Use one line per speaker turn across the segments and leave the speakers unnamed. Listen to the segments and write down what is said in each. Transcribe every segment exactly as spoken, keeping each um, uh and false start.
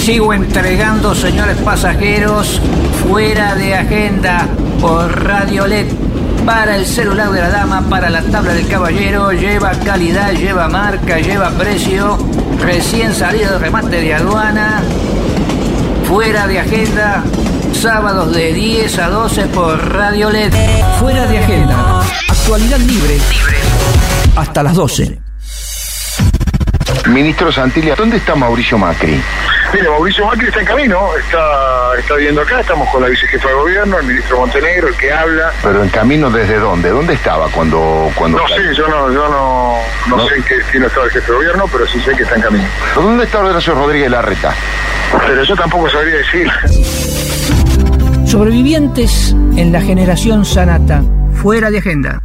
Sigo entregando, señores pasajeros, fuera de agenda por Radio L E D. Para el celular de la dama, para la tabla del caballero, lleva calidad, lleva marca, lleva precio, recién salido de remate de aduana, fuera de agenda, sábados de diez a doce por Radio L E D. Fuera de agenda, actualidad libre, libre. Hasta las doce.
Ministro Santilli, ¿dónde está Mauricio Macri?
Mire, Mauricio Macri está en camino, está, está viendo acá, estamos con la vicejefa de gobierno, el ministro Montenegro, el que habla.
¿Pero en camino desde dónde? ¿Dónde estaba cuando...? cuando
no sé, yo no yo no, no, no sé en qué destino estaba el jefe de gobierno, pero sí sé que está en camino.
¿Dónde está Horacio Rodríguez Larreta?
Pero yo tampoco sabría decir.
Sobrevivientes en la generación Sanata, fuera de agenda.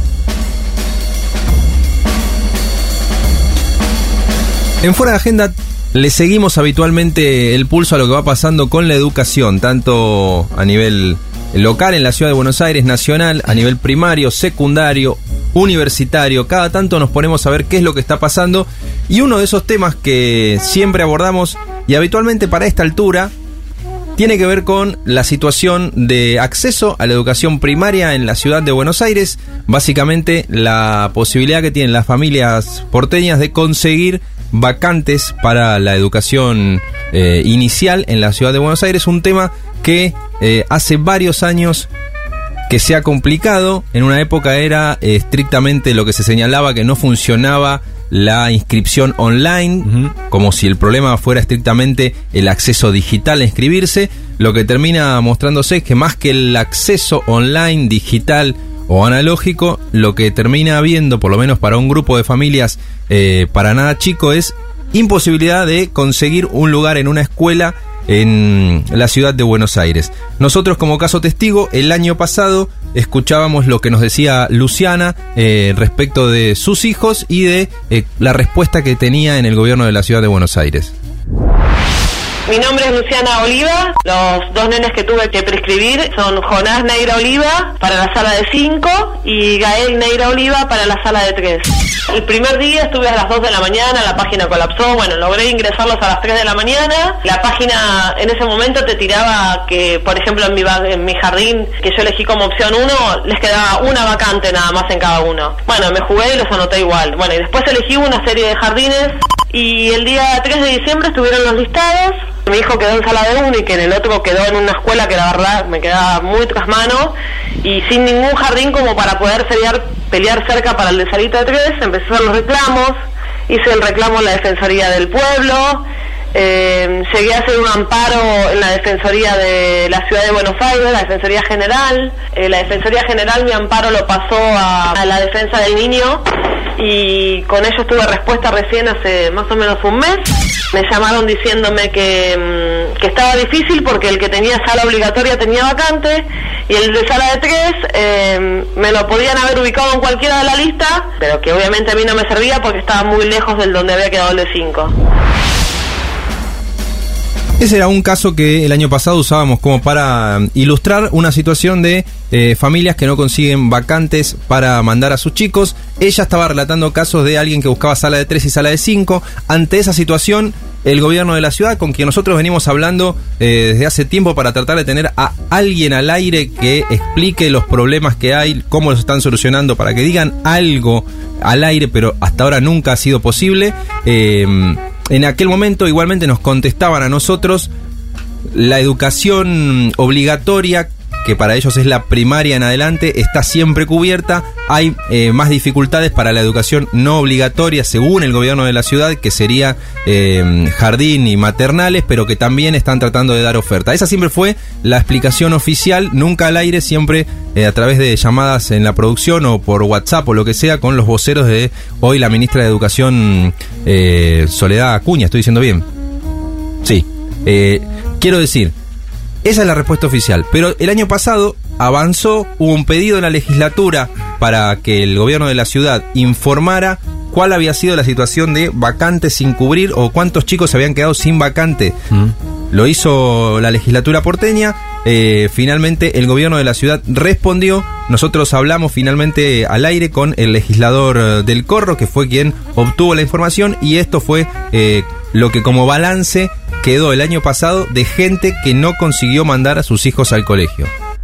En Fuera de Agenda le seguimos habitualmente el pulso a lo que va pasando con la educación, tanto a nivel local en la ciudad de Buenos Aires, nacional, a nivel primario, secundario, universitario. Cada tanto nos ponemos a ver qué es lo que está pasando, y uno de esos temas que siempre abordamos y habitualmente para esta altura tiene que ver con la situación de acceso a la educación primaria en la ciudad de Buenos Aires. Básicamente la posibilidad que tienen las familias porteñas de conseguir vacantes para la educación eh, inicial en la ciudad de Buenos Aires, un tema que eh, hace varios años que se ha complicado. En una época era eh, estrictamente lo que se señalaba, que no funcionaba la inscripción online, uh-huh. como si el problema fuera estrictamente el acceso digital a inscribirse. Lo que termina mostrándose es que más que el acceso online, digital o analógico, lo que termina habiendo, por lo menos para un grupo de familias eh, para nada chico, es imposibilidad de conseguir un lugar en una escuela en la ciudad de Buenos Aires. Nosotros, como caso testigo, el año pasado escuchábamos lo que nos decía Luciana eh, respecto de sus hijos y de eh, la respuesta que tenía en el gobierno de la ciudad de Buenos Aires.
Mi nombre es Luciana Oliva. Los dos nenes que tuve que prescribir son Jonás Neira Oliva para la sala de cinco y Gael Neira Oliva para la sala de tres. El primer día estuve a las dos de la mañana, la página colapsó, bueno, logré ingresarlos a las tres de la mañana. La página en ese momento te tiraba que, por ejemplo, en mi, en mi jardín, que yo elegí como opción uno, les quedaba una vacante nada más en cada uno. Bueno, me jugué y los anoté igual. Bueno, y después elegí una serie de jardines y el día tres de diciembre estuvieron los listados. Mi hijo quedó en sala de uno y que en el otro quedó en una escuela que la verdad me quedaba muy tras mano y sin ningún jardín como para poder pelear, pelear cerca para el de salita de tres. Empecé a hacer los reclamos, hice el reclamo en la Defensoría del Pueblo, eh, llegué a hacer un amparo en la Defensoría de la Ciudad de Buenos Aires, la Defensoría General. Eh, la Defensoría General mi amparo lo pasó a, a la Defensa del Niño y con ellos tuve respuesta recién hace más o menos un mes. Me llamaron diciéndome que, que estaba difícil porque el que tenía sala obligatoria tenía vacante y el de sala de tres eh, me lo podían haber ubicado en cualquiera de la lista, pero que obviamente a mí no me servía porque estaba muy lejos del donde había quedado el de cinco.
Ese era un caso que el año pasado usábamos como para ilustrar una situación de eh, familias que no consiguen vacantes para mandar a sus chicos. Ella estaba relatando casos de alguien que buscaba sala de tres y sala de cinco. Ante esa situación, el gobierno de la ciudad, con quien nosotros venimos hablando eh, desde hace tiempo para tratar de tener a alguien al aire que explique los problemas que hay, cómo los están solucionando, para que digan algo al aire, pero hasta ahora nunca ha sido posible. Eh, En aquel momento igualmente nos contestaban a nosotros la educación obligatoria, que para ellos es la primaria en adelante, está siempre cubierta. Hay eh, más dificultades para la educación no obligatoria, según el gobierno de la ciudad, que sería eh, jardín y maternales, pero que también están tratando de dar oferta. Esa siempre fue la explicación oficial, nunca al aire, siempre eh, a través de llamadas en la producción o por WhatsApp o lo que sea, con los voceros de hoy la ministra de Educación, eh, Soledad Acuña. ¿Estoy diciendo bien? Sí. Eh, quiero decir, esa es la respuesta oficial, pero el año pasado avanzó, hubo un pedido en la legislatura para que el gobierno de la ciudad informara cuál había sido la situación de vacantes sin cubrir o cuántos chicos se habían quedado sin vacante. Mm. Lo hizo la legislatura porteña, eh, finalmente el gobierno de la ciudad respondió. Nosotros hablamos finalmente al aire con el legislador del Corro, que fue quien obtuvo la información, y esto fue eh, lo que como balance quedó el año pasado de gente que no consiguió mandar a sus hijos al colegio?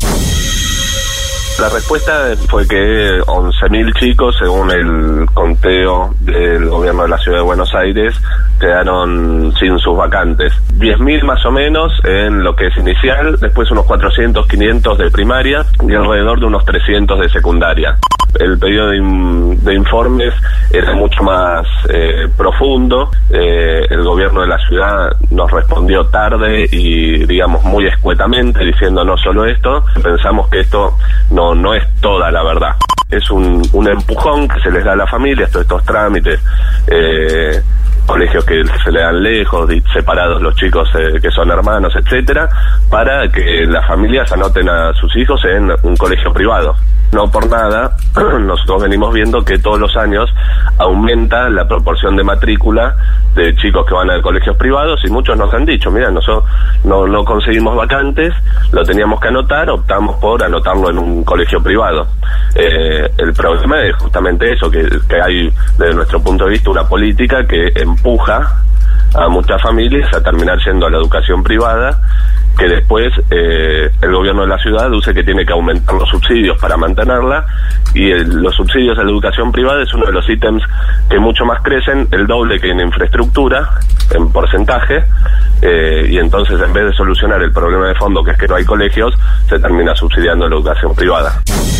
La respuesta fue que once mil chicos, según el conteo del gobierno de la Ciudad de Buenos Aires, quedaron sin sus vacantes. diez mil más o menos en lo que es inicial, después unos cuatrocientos, quinientos de primaria y alrededor de unos trescientos de secundaria. El pedido de, in, de informes era mucho más eh, profundo. Eh, el gobierno de la ciudad nos respondió tarde y, digamos, muy escuetamente, diciendo no solo esto. Pensamos que esto no, no es toda la verdad. Es un, un empujón que se les da a la familia, todos estos trámites, eh, colegios que se le dan lejos, separados los chicos eh, que son hermanos, etcétera, para que las familias anoten a sus hijos en un colegio privado. No por nada, nosotros venimos viendo que todos los años aumenta la proporción de matrícula de chicos que van a colegios privados y muchos nos han dicho, mira, nosotros no, no conseguimos vacantes, lo teníamos que anotar, optamos por anotarlo en un colegio privado. Eh, el problema es justamente eso, que, que hay desde nuestro punto de vista una política que empuja a muchas familias a terminar yendo a la educación privada, que después eh, el gobierno de la ciudad dice que tiene que aumentar los subsidios para mantenerla, y el, los subsidios a la educación privada es uno de los ítems que mucho más crecen, el doble que en infraestructura, en porcentaje, eh, y entonces en vez de solucionar el problema de fondo, que es que no hay colegios, se termina subsidiando la educación privada.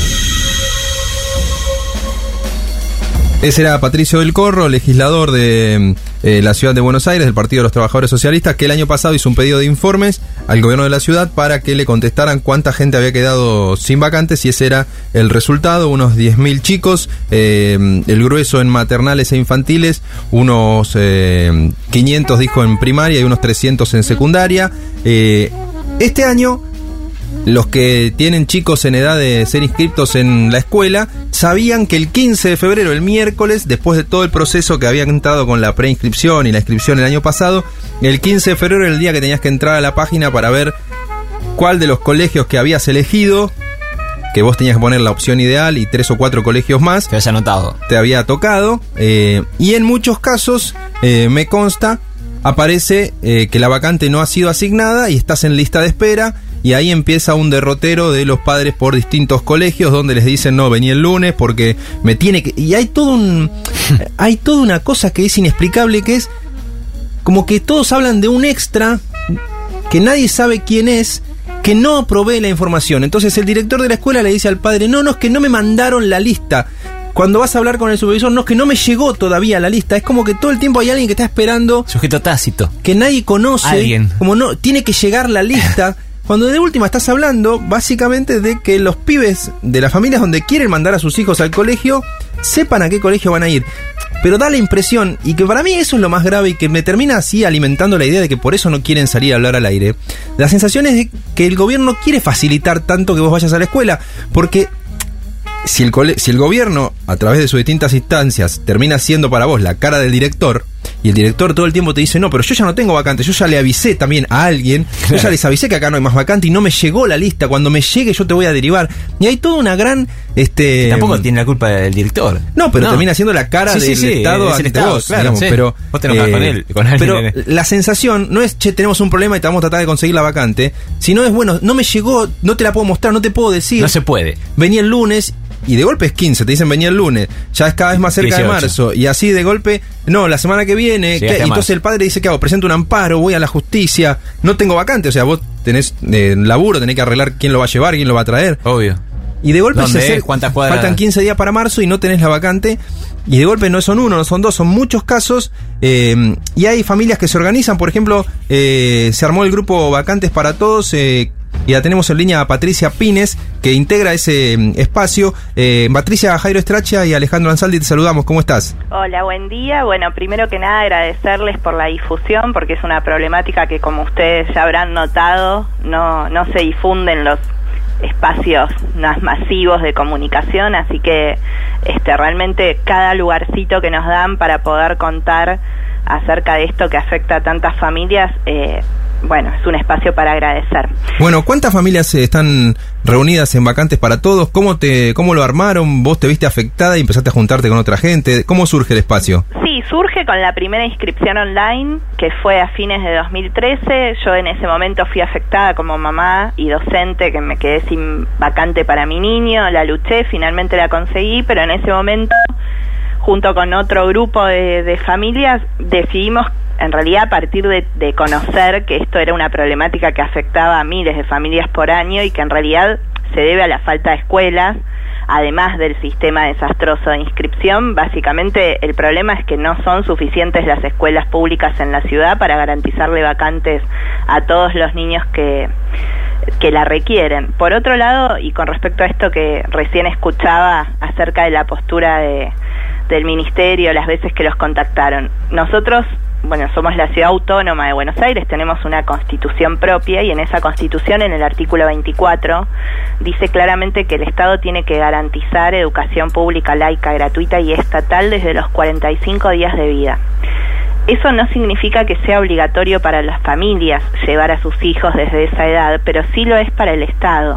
Ese era Patricio del Corro, legislador de eh, la Ciudad de Buenos Aires, del Partido de los Trabajadores Socialistas, que el año pasado hizo un pedido de informes al gobierno de la ciudad para que le contestaran cuánta gente había quedado sin vacantes, y ese era el resultado, unos diez mil chicos, eh, el grueso en maternales e infantiles, unos eh, quinientos dijo en primaria y unos trescientos en secundaria. Eh, este año, los que tienen chicos en edad de ser inscriptos en la escuela sabían que el quince de febrero, el miércoles, después de todo el proceso que habían entrado con la preinscripción y la inscripción el año pasado, el quince de febrero era el día que tenías que entrar a la página para ver cuál de los colegios que habías elegido, que vos tenías que poner la opción ideal y tres o cuatro colegios más,
te habías anotado,
te había tocado, eh, y en muchos casos, eh, me consta, aparece eh, que la vacante no ha sido asignada y estás en lista de espera. Y ahí empieza un derrotero de los padres por distintos colegios donde les dicen no, vení el lunes porque me tiene que... Y hay todo un... hay toda una cosa que es inexplicable, que es como que todos hablan de un extra que nadie sabe quién es, que no provee la información. Entonces el director de la escuela le dice al padre, no, no, es que no me mandaron la lista. Cuando vas a hablar con el supervisor, no, es que no me llegó todavía la lista. Es como que todo el tiempo hay alguien que está esperando...
Sujeto tácito.
Que nadie conoce.
Alguien.
Como no, tiene que llegar la lista... Cuando de última estás hablando básicamente de que los pibes de las familias donde quieren mandar a sus hijos al colegio sepan a qué colegio van a ir. Pero da la impresión, y que para mí eso es lo más grave y que me termina así alimentando la idea de que por eso no quieren salir a hablar al aire. La sensación es de que el gobierno quiere facilitar tanto que vos vayas a la escuela, porque si el, cole- si el gobierno, a través de sus distintas instancias, termina siendo para vos la cara del director, y el director todo el tiempo te dice, no, pero yo ya no tengo vacantes, yo ya le avisé también a alguien, yo ya les avisé que acá no hay más vacante y no me llegó la lista, cuando me llegue yo te voy a derivar. Y hay toda una gran... este
Tampoco tiene la culpa del director.
No, pero no. termina siendo la cara sí, del sí, sí, Estado ante Estado, vos, claro, digamos, sí. pero...
Vos te enojas eh, con él, con alguien.
Pero la sensación no es, che, tenemos un problema y te vamos a tratar de conseguir la vacante, sino es, bueno, no me llegó, no te la puedo mostrar, no te puedo decir.
No se puede.
Vení el lunes... Y de golpe es quince, te dicen venía el lunes, ya es cada vez más cerca dieciocho de marzo, y así de golpe, no, la semana que viene, ¿qué? Y entonces el padre dice, ¿qué hago? Presento un amparo, voy a la justicia, no tengo vacante, o sea, vos tenés eh, laburo, tenés que arreglar quién lo va a llevar, quién lo va a traer.
Obvio.
Y de golpe se
hace, ¿cuántas cuadras?
Faltan quince días para marzo y no tenés la vacante, y de golpe no son uno, no son dos, son muchos casos, eh, y hay familias que se organizan, por ejemplo, eh, se armó el grupo Vacantes para Todos, eh, y la tenemos en línea a Patricia Pines, que integra ese um, espacio. Eh, Patricia, Jairo Estracha y Alejandro Ansaldi, te saludamos. ¿Cómo estás?
Hola, buen día. Bueno, primero que nada agradecerles por la difusión, porque es una problemática que, como ustedes ya habrán notado, no, no se difunde en los espacios más masivos de comunicación, así que este realmente cada lugarcito que nos dan para poder contar acerca de esto que afecta a tantas familias, eh, bueno, es un espacio para agradecer.
Bueno, ¿cuántas familias eh, están reunidas en Vacantes para Todos? ¿Cómo te, cómo lo armaron? ¿Vos te viste afectada y empezaste a juntarte con otra gente? ¿Cómo surge el espacio?
Sí, surge con la primera inscripción online, que fue a fines de dos mil trece. Yo en ese momento fui afectada como mamá y docente, que me quedé sin vacante para mi niño. La luché, finalmente la conseguí, pero en ese momento, junto con otro grupo de, de familias, decidimos, en realidad a partir de, de conocer que esto era una problemática que afectaba a miles de familias por año y que en realidad se debe a la falta de escuelas, además del sistema desastroso de inscripción. Básicamente el problema es que no son suficientes las escuelas públicas en la ciudad para garantizarle vacantes a todos los niños que, que la requieren. Por otro lado, y con respecto a esto que recién escuchaba acerca de la postura de, del ministerio, las veces que los contactaron, nosotros, bueno, somos la ciudad autónoma de Buenos Aires, tenemos una constitución propia y en esa constitución, en el artículo veinticuatro, dice claramente que el Estado tiene que garantizar educación pública, laica, gratuita y estatal desde los cuarenta y cinco días de vida. Eso no significa que sea obligatorio para las familias llevar a sus hijos desde esa edad, pero sí lo es para el Estado.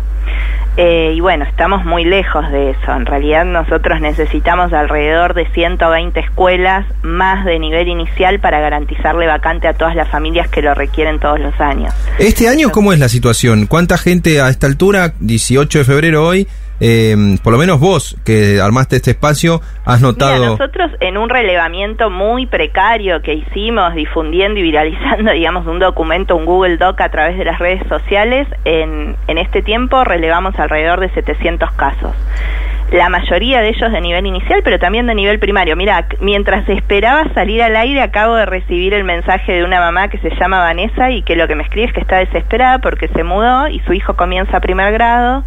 Eh, y bueno, estamos muy lejos de eso. En realidad nosotros necesitamos alrededor de ciento veinte escuelas más de nivel inicial para garantizarle vacante a todas las familias que lo requieren todos los años.
¿Este año cómo es la situación? ¿Cuánta gente a esta altura, dieciocho de febrero hoy, eh, por lo menos vos que armaste este espacio, has notado?
Mira, nosotros en un relevamiento muy precario que hicimos, difundiendo y viralizando, digamos, un documento, un Google Doc a través de las redes sociales, en, en este tiempo relevamos alrededor de setecientos casos. La mayoría de ellos de nivel inicial, pero también de nivel primario. Mira, mientras esperaba salir al aire, acabo de recibir el mensaje de una mamá que se llama Vanessa y que lo que me escribe es que está desesperada porque se mudó y su hijo comienza primer grado.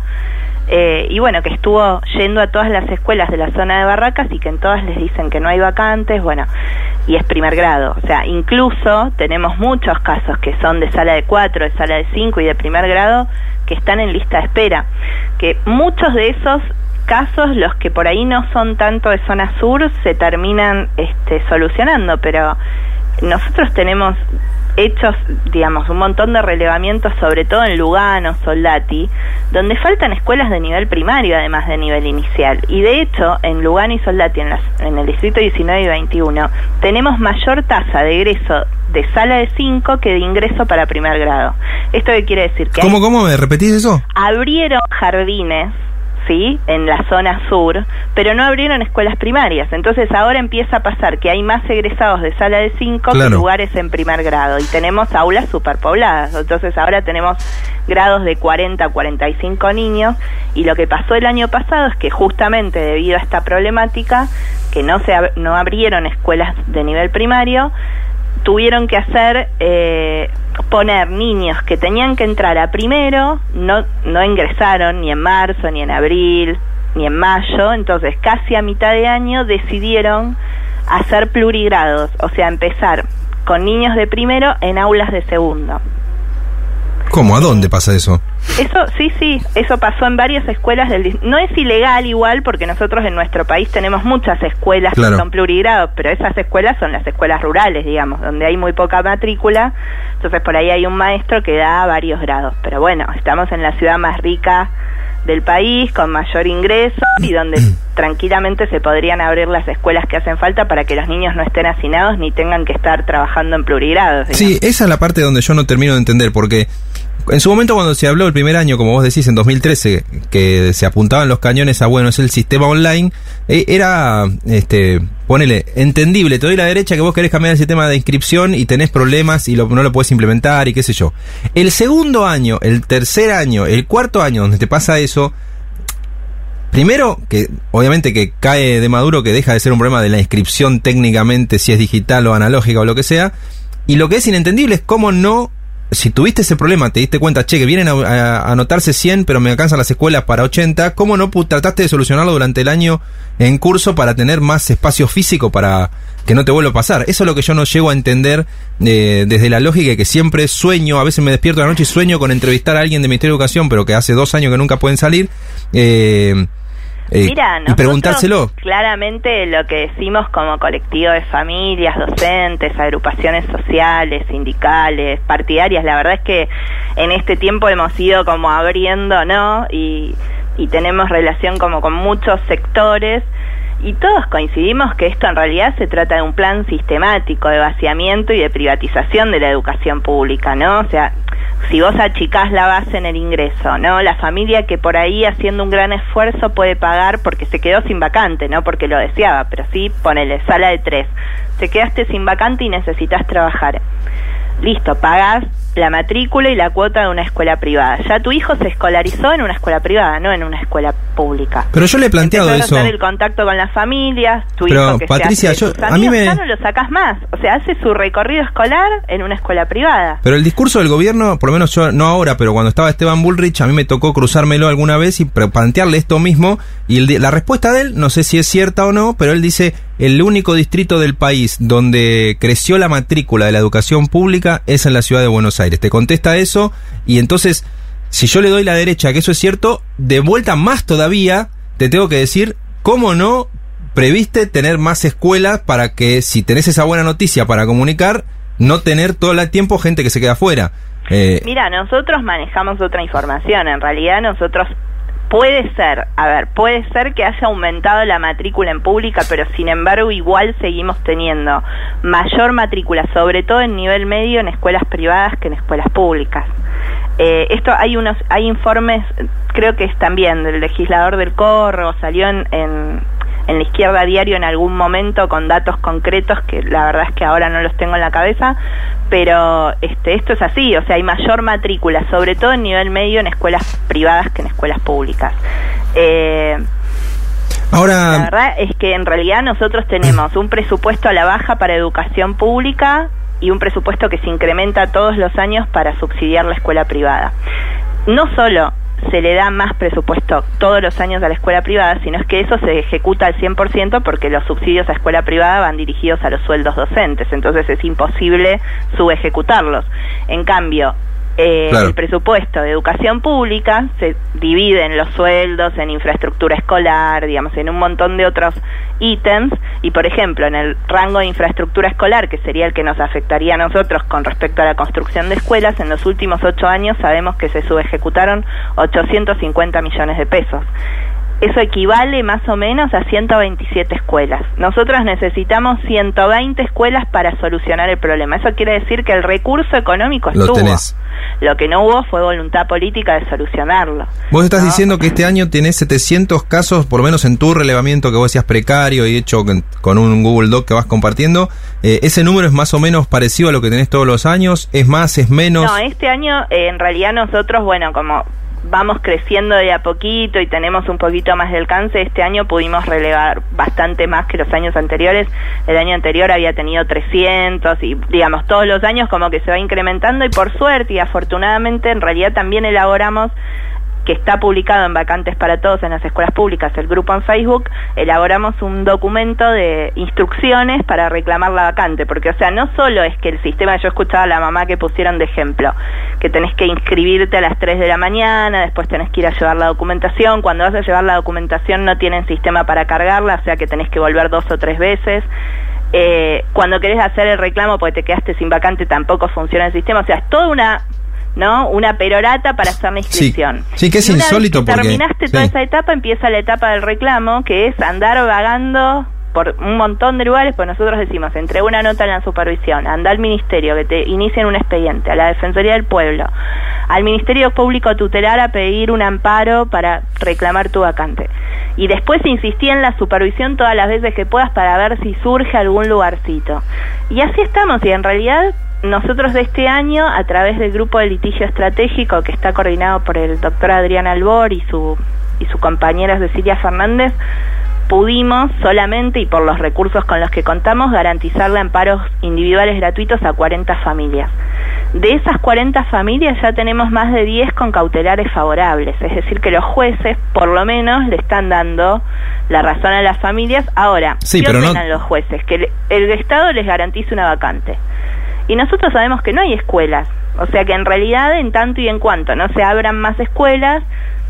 Eh, y bueno, que estuvo yendo a todas las escuelas de la zona de Barracas y que en todas les dicen que no hay vacantes, bueno, y es primer grado. O sea, incluso tenemos muchos casos que son de sala de cuatro, de sala de cinco y de primer grado que están en lista de espera. Que muchos de esos casos, los que por ahí no son tanto de zona sur, se terminan este, solucionando, pero nosotros tenemos hechos, digamos, un montón de relevamientos, sobre todo en Lugano, Soldati, donde faltan escuelas de nivel primario, además de nivel inicial. Y de hecho, en Lugano y Soldati, en, las, en el distrito diecinueve y veintiuno, tenemos mayor tasa de egreso de sala de cinco que de ingreso para primer grado. ¿Esto qué quiere decir? Que
¿Cómo, cómo? ¿Me repetís eso?
Abrieron jardines, sí, en la zona sur, pero no abrieron escuelas primarias. Entonces ahora empieza a pasar que hay más egresados de sala de cinco claro. que lugares en primer grado, y tenemos aulas superpobladas. Entonces ahora tenemos grados de cuarenta a cuarenta y cinco niños, y lo que pasó el año pasado es que justamente debido a esta problemática, que no se ab- no abrieron escuelas de nivel primario, tuvieron que hacer eh, poner niños que tenían que entrar a primero, no no ingresaron ni en marzo, ni en abril, ni en mayo. Entonces casi a mitad de año decidieron hacer plurigrados, o sea, empezar con niños de primero en aulas de segundo.
¿Cómo? ¿A dónde pasa eso?
Eso, sí, sí, eso pasó en varias escuelas del... No es ilegal igual, porque nosotros en nuestro país tenemos muchas escuelas claro. que son plurigrados, pero esas escuelas son las escuelas rurales, digamos, donde hay muy poca matrícula, entonces por ahí hay un maestro que da varios grados. Pero bueno, estamos en la ciudad más rica del país, con mayor ingreso, y donde tranquilamente se podrían abrir las escuelas que hacen falta para que los niños no estén hacinados ni tengan que estar trabajando en plurigrados, digamos.
Sí, esa es la parte donde yo no termino de entender, porque en su momento cuando se habló el primer año, como vos decís, en dos mil trece, que se apuntaban los cañones a, bueno, es el sistema online, eh, era, este, ponele, entendible, te doy la derecha que vos querés cambiar el sistema de inscripción y tenés problemas y lo, no lo podés implementar y qué sé yo. El segundo año, el tercer año, el cuarto año donde te pasa eso, primero, que obviamente que cae de maduro que deja de ser un problema de la inscripción técnicamente, si es digital o analógica o lo que sea, y lo que es inentendible es cómo no... Si tuviste ese problema, te diste cuenta, che, que vienen a, a, a anotarse cien, pero me alcanzan las escuelas para ochenta, ¿cómo no pu- trataste de solucionarlo durante el año en curso para tener más espacio físico para que no te vuelva a pasar? Eso es lo que yo no llego a entender eh, desde la lógica, que siempre sueño, a veces me despierto de la noche y sueño con entrevistar a alguien de Ministerio de Educación, pero que hace dos años que nunca pueden salir, eh... Eh,
Mira,
y preguntárselo.
Claramente lo que decimos como colectivo de familias, docentes, agrupaciones sociales, sindicales, partidarias, la verdad es que en este tiempo hemos ido como abriendo, ¿no? Y, y tenemos relación como con muchos sectores, Y todos coincidimos que esto en realidad se trata de un plan sistemático de vaciamiento y de privatización de la educación pública, ¿no? O sea, si vos achicás la base en el ingreso, ¿no? La familia que por ahí haciendo un gran esfuerzo puede pagar porque se quedó sin vacante, no porque lo deseaba, pero sí, ponele, sala de tres. Te quedaste sin vacante y necesitas trabajar. Listo, pagás la matrícula y la cuota de una escuela privada. Ya tu hijo se escolarizó en una escuela privada, no en una escuela pública.
Pero yo le he planteado
Empezás
eso.
a hacer el contacto con las familias, tu
Pero,
hijo que
Patricia,
se hace
yo-
sus
a mí
amigos,
me-
ya no lo sacás más. O sea, hace su recorrido escolar en una escuela privada.
Pero el discurso del gobierno, por lo menos yo, no ahora, pero cuando estaba Esteban Bullrich, a mí me tocó cruzármelo alguna vez y pre- plantearle esto mismo. Y el de- la respuesta de él, no sé si es cierta o no, pero él dice, el único distrito del país donde creció la matrícula de la educación pública es en la ciudad de Buenos Aires. Te contesta eso y entonces, si yo le doy la derecha que eso es cierto, de vuelta más todavía, te tengo que decir, ¿cómo no previste tener más escuelas para que, si tenés esa buena noticia para comunicar, no tener todo el tiempo gente que se queda afuera? Eh,
Mira, nosotros manejamos otra información. En realidad nosotros, puede ser, a ver, puede ser que haya aumentado la matrícula en pública, pero sin embargo igual seguimos teniendo mayor matrícula, sobre todo en nivel medio, en escuelas privadas que en escuelas públicas. Eh, esto hay unos, hay informes, creo que es también del legislador del Corro, salió en, en, en La Izquierda Diario en algún momento con datos concretos que la verdad es que ahora no los tengo en la cabeza, pero este, esto es así, o sea, hay mayor matrícula, sobre todo en nivel medio en escuelas privadas que en escuelas públicas. Eh,
ahora,
la verdad es que en realidad nosotros tenemos un presupuesto a la baja para educación pública y un presupuesto que se incrementa todos los años para subsidiar la escuela privada. No solo se le da más presupuesto todos los años a la escuela privada, sino es que eso se ejecuta al cien por ciento porque los subsidios a escuela privada van dirigidos a los sueldos docentes, entonces es imposible subejecutarlos. En cambio, eh,
Claro.
el presupuesto de educación pública se divide en los sueldos, en infraestructura escolar, digamos, en un montón de otros ítems, y por ejemplo, en el rango de infraestructura escolar, que sería el que nos afectaría a nosotros con respecto a la construcción de escuelas, en los últimos ocho años sabemos que se subejecutaron ochocientos cincuenta millones de pesos. Eso equivale más o menos a ciento veintisiete escuelas. Nosotros necesitamos ciento veinte escuelas para solucionar el problema. Eso quiere decir que el recurso económico
Lo
estuvo.
tenés.
Lo que no hubo fue voluntad política de solucionarlo.
vos estás
¿no?
diciendo que este año tenés setecientos casos, por lo menos en tu relevamiento que vos decías precario y hecho con, con un Google Doc que vas compartiendo. Eh, ¿Ese número es más o menos parecido a lo que tenés todos los años? ¿Es más, es menos?
No, este año eh, en realidad nosotros, bueno, como vamos creciendo de a poquito y tenemos un poquito más de alcance, este año pudimos relevar bastante más que los años anteriores. El año anterior había tenido trescientos y digamos todos los años como que se va incrementando, y por suerte y afortunadamente en realidad también elaboramos, que está publicado en Vacantes para Todos en las escuelas públicas, el grupo en Facebook, elaboramos un documento de instrucciones para reclamar la vacante, porque o sea, no solo es que el sistema, yo escuchaba a la mamá que pusieron de ejemplo, que tenés que inscribirte a las tres de la mañana, después tenés que ir a llevar la documentación, cuando vas a llevar la documentación no tienen sistema para cargarla, o sea que tenés que volver dos o tres veces. Eh, cuando querés hacer el reclamo porque te quedaste sin vacante tampoco funciona el sistema, o sea, es toda una... ¿no? Una perorata para hacer la inscripción.
Sí, sí, que es
Y una vez
insólito
que
porque...
terminaste
sí.
toda esa etapa, empieza la etapa del reclamo, que es andar vagando por un montón de lugares, pues nosotros decimos, entrega una nota en la supervisión, anda al ministerio, que te inicien un expediente, a la Defensoría del Pueblo, al Ministerio Público Tutelar a pedir un amparo para reclamar tu vacante. Y después insistí en la supervisión todas las veces que puedas para ver si surge algún lugarcito. Y así estamos, y en realidad nosotros de este año, a través del grupo de litigio estratégico que está coordinado por el doctor Adrián Albor y su, y su compañera Cecilia Fernández, pudimos solamente, y por los recursos con los que contamos, garantizarle amparos individuales gratuitos a cuarenta familias. De esas cuarenta familias ya tenemos más de diez con cautelares favorables, es decir que los jueces por lo menos le están dando la razón a las familias. Ahora,
Sí,
¿qué
pero no-
ordenan los jueces? Que el, el Estado les garantice una vacante. Y nosotros sabemos que no hay escuelas, o sea que en realidad en tanto y en cuanto no se abran más escuelas,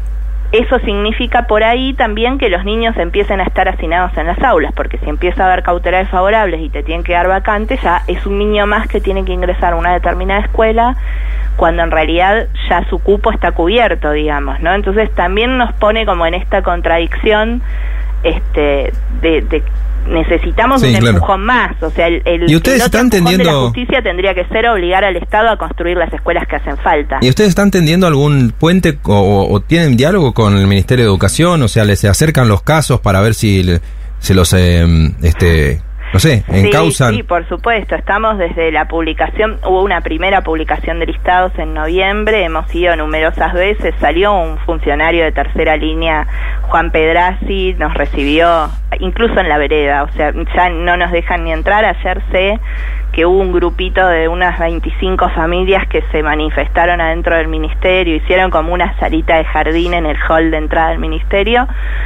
eso significa por ahí también que los niños empiecen a estar hacinados en las aulas, porque si empieza a haber cautelares favorables y te tienen que dar vacantes, ya es un niño más que tiene que ingresar a una determinada escuela, cuando en realidad ya su cupo está cubierto, digamos, ¿no? Entonces también nos pone como en esta contradicción este de, de necesitamos
sí,
un
claro.
empujón más, o sea, el, el,
¿Y ustedes
el otro
están
empujón de la
tendiendo-
justicia tendría que ser obligar al Estado a construir las escuelas que hacen falta.
¿Y ustedes están tendiendo algún puente o, o tienen diálogo con el Ministerio de Educación? O sea, ¿les acercan los casos para ver si le- se los, eh, este, no sé, encausan?
Sí, sí, por supuesto. Estamos desde la publicación, hubo una primera publicación de listados en noviembre, hemos ido numerosas veces, salió un funcionario de tercera línea, Juan Pedrazzi, nos recibió incluso en la vereda, o sea, ya no nos dejan ni entrar. Ayer sé que hubo un grupito de unas veinticinco familias que se manifestaron adentro del ministerio, hicieron como una salita de jardín en el hall de entrada del ministerio.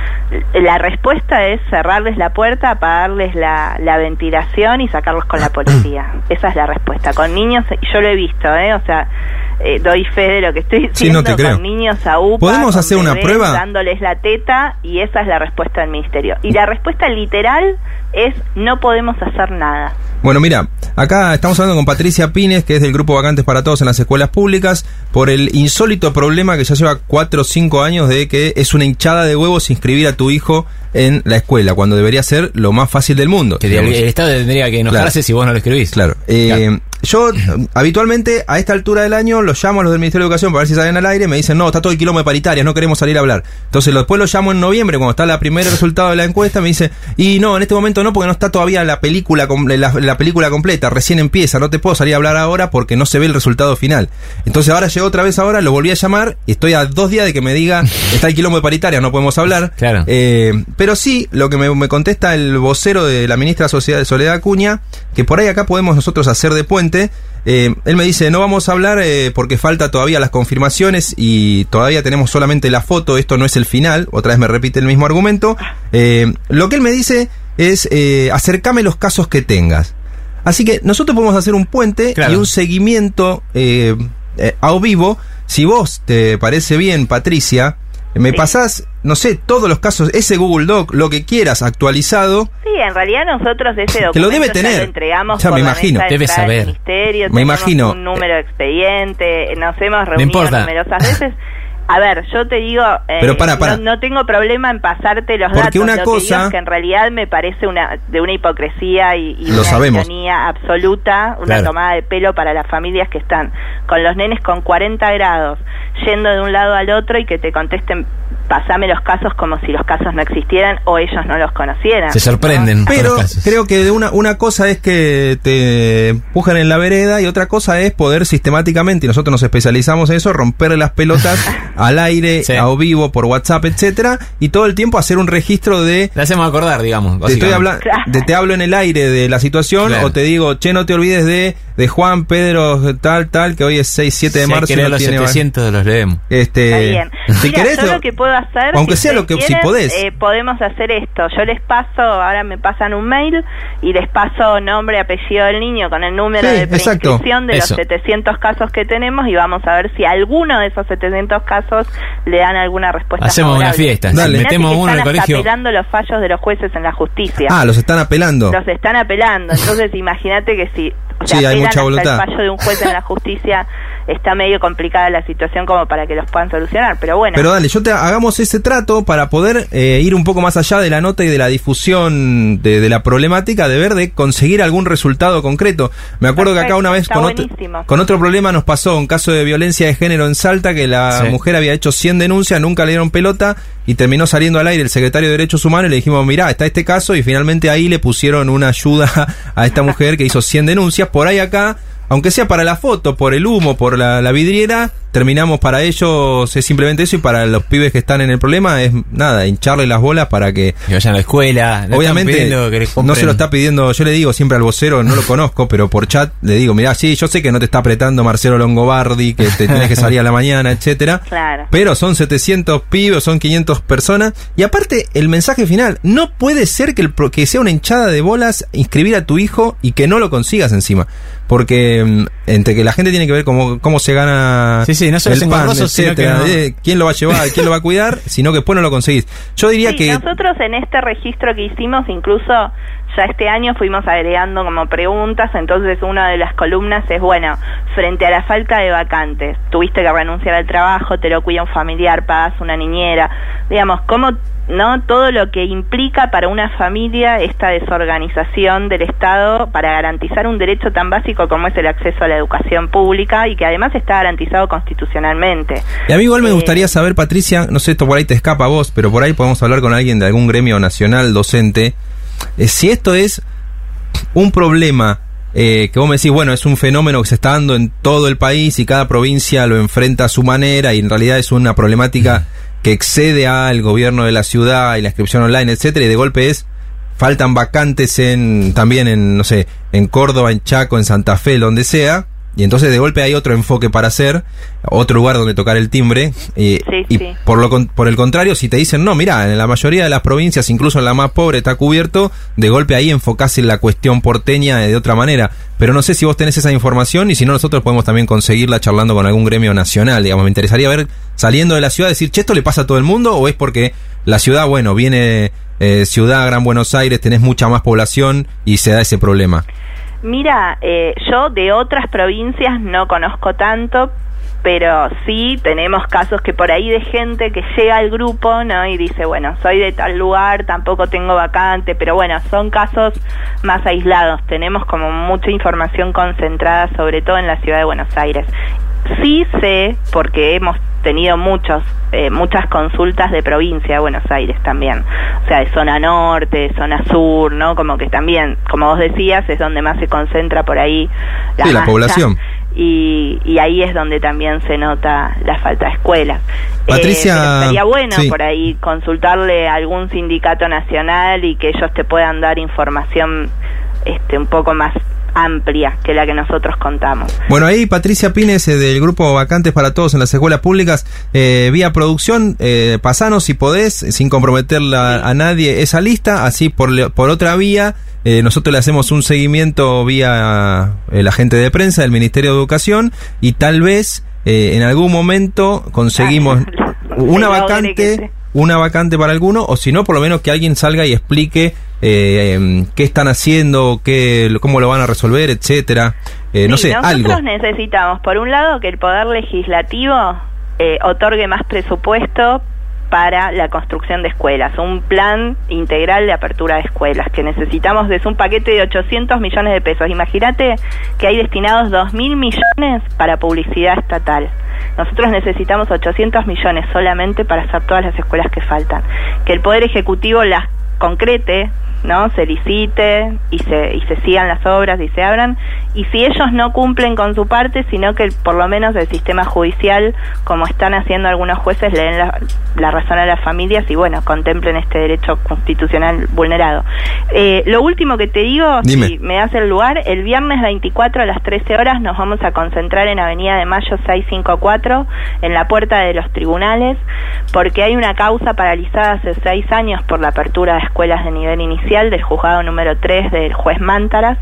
La respuesta es cerrarles la puerta, apagarles la, la ventilación y sacarlos con la policía. Esa es la respuesta. Con niños, yo lo he visto, ¿eh? O sea, eh, doy fe de lo que estoy diciendo.
Sí, no te creo.
Con niños a UPA,
¿Podemos
con
hacer una
bebés,
prueba?
dándoles la teta, y esa es la respuesta del ministerio. Y la respuesta literal es: no podemos hacer nada.
Bueno, mira, acá estamos hablando con Patricia Pines, que es del grupo Vacantes para Todos en las escuelas públicas, por el insólito problema que ya lleva cuatro o cinco años de que es una hinchada de huevos inscribir a tu hijo en la escuela, cuando debería ser lo más fácil del mundo.
Que el, el Estado tendría que enojarse
Claro.
si vos no lo escribís.
Claro. Eh,
Claro.
Yo habitualmente a esta altura del año los llamo a los del Ministerio de Educación para ver si salen al aire. Me dicen, no, está todo el quilombo de paritarias, no queremos salir a hablar. Entonces después los llamo en noviembre, cuando está el primer resultado de la encuesta. Me dice, y no, en este momento no, porque no está todavía la película com- la, la película completa, recién empieza, no te puedo salir a hablar ahora porque no se ve el resultado final. Entonces ahora llegó otra vez ahora, lo volví a llamar y estoy a dos días de que me diga, está el quilombo de paritarias, no podemos hablar.
Claro.
Eh, pero sí, lo que me, me contesta el vocero de la ministra Sociedad de Soledad Acuña, que por ahí acá podemos nosotros hacer de puente. Eh, él me dice, no vamos a hablar eh, porque falta todavía las confirmaciones y todavía tenemos solamente la foto, esto no es el final. Otra vez me repite el mismo argumento. Eh, lo que él me dice es, eh, acercame los casos que tengas. Así que nosotros podemos hacer un puente
Claro.
y un seguimiento eh, eh, a vivo. Si vos te parece bien, Patricia, me
Sí.
pasás, no sé, todos los casos, ese Google Doc, lo que quieras, actualizado.
Sí, en realidad nosotros ese documento
Que lo debe
ya
tener.
lo entregamos
Ya
por
me
la
imagino.
mesa de
Debe
entrada del
saber.
ministerio,
Me
tenemos
imagino.
un número de expediente, nos hemos
No
reunido
importa.
numerosas veces. A ver, yo te digo, eh,
Pero para, para.
No, no tengo problema en pasarte los
Porque
datos.
una
Lo
cosa-
que digo es que en realidad me parece una de una hipocresía y, y
Lo
una
sabemos.
ironía absoluta, una
Claro.
tomada de pelo para las familias que están con los nenes con cuarenta grados, yendo de un lado al otro y que te contesten, pasame los casos como si los casos no existieran o ellos no los conocieran.
Se sorprenden con
Pero
los casos.
creo que de una, una cosa es que te empujan en la vereda y otra cosa es poder sistemáticamente, y nosotros nos especializamos en eso, romperle las pelotas al aire,
Sí.
a vivo, por WhatsApp, etcétera, y todo el tiempo hacer un registro de...
Le hacemos acordar, digamos.
Te, estoy
básicamente.
habla-
Claro.
de- te hablo en el aire de la situación,
Claro.
o te digo, che, no te olvides de, de Juan, Pedro, tal, tal, que hoy es seis, siete de
Si hay
marzo.
que
y
leer
no
los
tiene-
setecientos los leemos.
Este,
Está bien.
si
Mira,
querés,
yo
lo-
lo que puedo hacer,
aunque
si
sea lo
ustedes
que- si
quieren,
podés.
eh, podemos hacer esto. Yo les paso, ahora me pasan un mail y les paso nombre, apellido del niño con el número
Sí,
de
exacto.
preinscripción de
Eso.
los setecientos casos que tenemos y vamos a ver si alguno de esos setecientos casos le dan alguna respuesta
Hacemos una
favorable.
fiesta.
Dale.
Imaginate
Metemos
que
uno en el
están hasta
colegio.
apelando los fallos de los jueces en la justicia.
Ah, los están apelando.
Los están apelando, entonces imagínate que si o sea,
Sí, hay
apelan
mucha
hasta
voluntad.
el fallo de un juez en la justicia, está medio complicada la situación como para que los puedan solucionar, pero bueno.
Pero dale, yo te hagamos ese trato para poder eh, ir un poco más allá de la nota y de la difusión de, de la problemática, de ver de conseguir algún resultado concreto. Me acuerdo que acá
Perfecto,
una vez
está
con otro,
buenísimo.
con otro problema nos pasó un caso de violencia de género en Salta, que la
Sí.
mujer había hecho cien denuncias, nunca le dieron pelota y terminó saliendo al aire el secretario de Derechos Humanos y le dijimos, mirá, está este caso, y finalmente ahí le pusieron una ayuda a esta mujer que hizo cien denuncias. Por ahí acá, aunque sea para la foto, por el humo, por la, la vidriera, terminamos para ellos, es simplemente eso, y para los pibes que están en el problema es nada, hincharle las bolas para que...
Que vayan a la escuela. no
Obviamente
están pidiendo que les
no
compren-
se lo está pidiendo, yo le digo siempre al vocero, no lo conozco, pero por chat le digo, mirá, sí, yo sé que no te está apretando Marcelo Longobardi, que te tenés que salir a la mañana, etcétera.
Claro.
Pero son setecientos pibes, son quinientas personas, y aparte el mensaje final, no puede ser que, el, pro- que sea una hinchada de bolas inscribir a tu hijo y que no lo consigas encima, porque mm, entre que la gente tiene que ver cómo, cómo se gana
Sí, sí, no solo es
el pan,
engorroso, sino
etcétera,
que no-
eh, quién lo va a llevar, quién lo va a cuidar, sino que después no lo conseguís. Yo diría
Sí,
que...
nosotros en este registro que hicimos, incluso ya este año fuimos agregando como preguntas, entonces una de las columnas es, bueno, frente a la falta de vacantes, tuviste que renunciar al trabajo, te lo cuida un familiar, pagas una niñera, digamos, ¿cómo ¿no? Todo lo que implica para una familia esta desorganización del Estado para garantizar un derecho tan básico como es el acceso a la educación pública y que además está garantizado constitucionalmente.
Y a mí igual me
eh,
gustaría saber, Patricia, no sé, esto por ahí te escapa a vos, pero por ahí podemos hablar con alguien de algún gremio nacional docente, eh, si esto es un problema eh, que vos me decís, bueno, es un fenómeno que se está dando en todo el país y cada provincia lo enfrenta a su manera y en realidad es una problemática que excede al gobierno de la ciudad y la inscripción online, etcétera, y de golpe es, faltan vacantes en, también en, no sé, en Córdoba, en Chaco, en Santa Fe, donde sea, y entonces de golpe hay otro enfoque para hacer, otro lugar donde tocar el timbre, y,
sí,
y
sí.
por lo con, por el contrario, si te dicen, no, mirá, en la mayoría de las provincias, incluso en la más pobre, está cubierto, de golpe ahí enfocás en la cuestión porteña de otra manera. Pero no sé si vos tenés esa información y si no nosotros podemos también conseguirla charlando con algún gremio nacional, digamos. Me interesaría ver, saliendo de la ciudad, decir, che, ¿esto le pasa a todo el mundo o es porque la ciudad, bueno, viene eh, ciudad, Gran Buenos Aires, tenés mucha más población y se da ese problema?
Mira, eh, yo de otras provincias no conozco tanto, pero sí tenemos casos que por ahí de gente que llega al grupo, ¿no? Y dice, bueno, soy de tal lugar, tampoco tengo vacante, pero bueno, son casos más aislados. Tenemos como mucha información concentrada, sobre todo en la ciudad de Buenos Aires. Sí sé, porque hemos tenido muchos, eh, muchas consultas de provincia de Buenos Aires también, o sea, de zona norte, zona sur, ¿no? Como que también, como vos decías, es donde más se concentra por ahí la,
sí, la
masa,
población.
Y, y ahí es donde también se nota la falta de escuelas.
Patricia,
eh, pero sería bueno
sí.
por ahí consultarle a algún sindicato nacional y que ellos te puedan dar información este un poco más amplia que la que nosotros contamos.
Bueno, ahí Patricia Pines, eh, del grupo Vacantes para Todos en las Escuelas Públicas, eh, vía producción, eh, pasanos si podés, sin comprometerla sí. a nadie, esa lista, así por, por otra vía, eh, nosotros le hacemos un seguimiento vía el agente de prensa del Ministerio de Educación y tal vez eh, en algún momento conseguimos ah, una vacante, una vacante para alguno, o si no, por lo menos que alguien salga y explique Eh, eh, qué están haciendo, qué, cómo lo van a resolver, etcétera. Eh, no
sí,
sé,
nosotros
algo.
Nosotros necesitamos, por un lado, que el Poder Legislativo eh, otorgue más presupuesto para la construcción de escuelas, un plan integral de apertura de escuelas, que necesitamos, es un paquete de ochocientos millones de pesos. Imagínate que hay destinados dos mil millones para publicidad estatal. Nosotros necesitamos ochocientos millones solamente para hacer todas las escuelas que faltan. Que el Poder Ejecutivo las concrete, ¿no? Se licite y se y se sigan las obras y se abran, y si ellos no cumplen con su parte, sino que por lo menos el sistema judicial, como están haciendo algunos jueces, le den la, la razón a las familias y bueno, contemplen este derecho constitucional vulnerado. Eh, lo último que te digo,
Dime.
Si me das el lugar, el viernes veinticuatro a las trece horas nos vamos a concentrar en Avenida de Mayo seiscientos cincuenta y cuatro, en la puerta de los tribunales, porque hay una causa paralizada hace seis años por la apertura de escuelas de nivel inicial del juzgado número tres del juez Mántaras.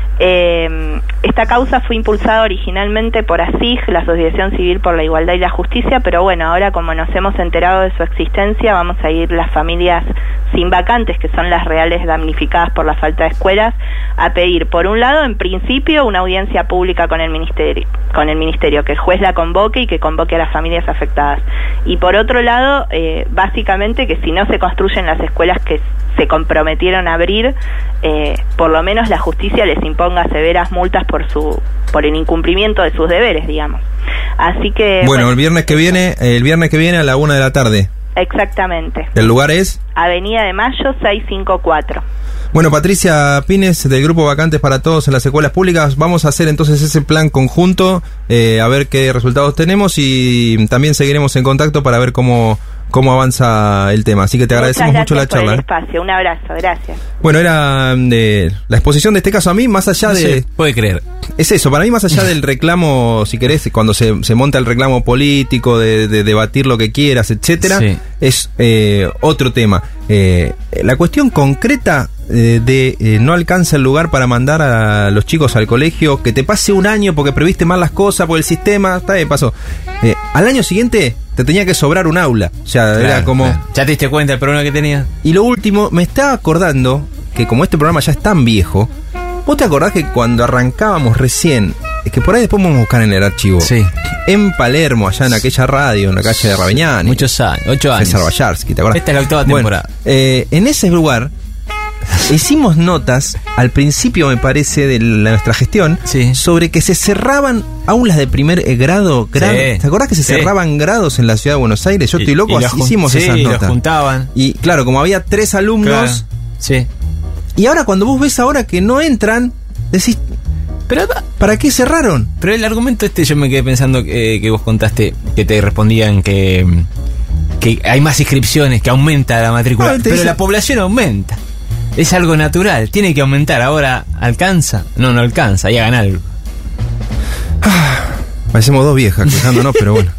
Eh, esta causa fue impulsada originalmente por A S I G, la Asociación Civil por la Igualdad y la Justicia, pero bueno, ahora como nos hemos enterado de su existencia, vamos a ir las familias sin vacantes, que son las reales damnificadas por la falta de escuelas, a pedir, por un lado, en principio, una audiencia pública con el ministerio, con el ministerio, que el juez la convoque y que convoque a las familias afectadas. Y por otro lado, eh, básicamente que si no se construyen las escuelas que se comprometieron a abrir, eh, por lo menos la justicia les imponga severas multas por su por el incumplimiento de sus deberes, digamos. Así que
bueno, bueno el viernes que viene, el viernes que viene a la una de la tarde.
Exactamente.
¿El lugar es?
Avenida de Mayo seiscientos cincuenta y cuatro.
Bueno, Patricia Pines, del Grupo Vacantes para Todos en las Escuelas Públicas, vamos a hacer entonces ese plan conjunto, eh, a ver qué resultados tenemos y también seguiremos en contacto para ver cómo cómo avanza el tema. Así que te agradecemos mucho la charla.
Por el espacio. Un abrazo, gracias.
Bueno, era de la exposición de este caso a mí, más allá
no
de...
se puede creer.
Es eso, para mí más allá del reclamo, si querés, cuando se, se monta el reclamo político, de, de debatir lo que quieras, etcétera, sí. es eh, otro tema. Eh, la cuestión concreta eh, de eh, no alcanza el lugar para mandar a los chicos al colegio, que te pase un año porque previste mal las cosas por el sistema, está bien, pasó. Eh, al año siguiente te tenía que sobrar un aula, o sea, claro, era como...
Claro. ¿Ya te diste cuenta del problema que tenía?
Y lo último, me estaba acordando que como este programa ya es tan viejo, ¿vos te acordás que cuando arrancábamos recién que por ahí después vamos a buscar en el archivo.
Sí.
En Palermo, allá en aquella radio, en la calle de Raveñani.
Muchos años, ocho años.
César Bayarsky, ¿te acuerdas?
Esta es la octava
Bueno,
temporada.
eh, en ese lugar hicimos notas al principio, me parece, de la, nuestra gestión,
Sí.
sobre que se cerraban aulas de primer eh, grado. grado
Sí.
¿Te acordás que se
Sí.
cerraban grados en la ciudad de Buenos Aires? Yo estoy loco,
Y- y
así
los jun-
hicimos
sí,
esas
y
notas.
los juntaban.
Y claro, como había tres alumnos,
Claro. Sí.
y ahora cuando vos ves ahora que no entran, decís,
Pero,
¿para qué cerraron?
pero el argumento este yo me quedé pensando que, que vos contaste, que te respondían que, que hay más inscripciones, que aumenta la matrícula.
Ah, te
pero
dice-
la población aumenta. Es algo natural, tiene que aumentar. Ahora, ¿alcanza? No, no alcanza, y hagan algo.
Parecemos dos viejas quejándonos, pero bueno.